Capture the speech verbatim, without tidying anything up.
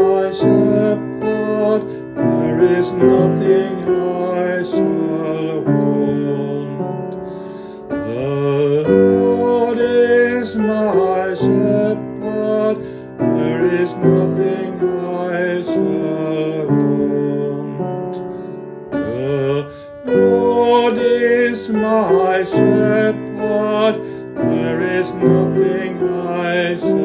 my shepherd, there is nothing I shall want. The Lord is my shepherd, there is nothing I shall want. The Lord is my shepherd, there is nothing I shall